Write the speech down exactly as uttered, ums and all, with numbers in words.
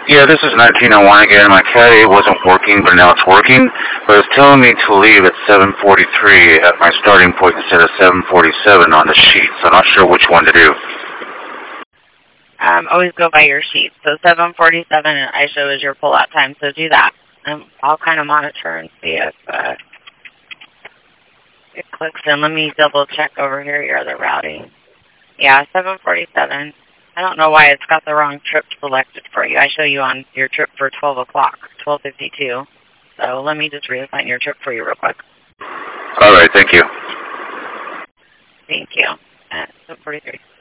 Yeah, this is nineteen oh one again. My Cat eight wasn't working, but now it's working. But it's telling me to leave at seven forty-three at my starting point instead of seven forty-seven on the sheet. So I'm not sure which one to do. Um, always go by your sheet. So seven forty-seven I show is your pull-out time, so do that. Um, I'll kind of monitor and see if uh, it clicks in. Let me double-check over here your other routing. Yeah, seven forty-seven. I don't know why it's got the wrong trip selected for you. I show you on your trip for twelve o'clock, twelve fifty-two. So let me just reassign your trip for you real quick. All right, thank you. Thank you. At seven forty-three.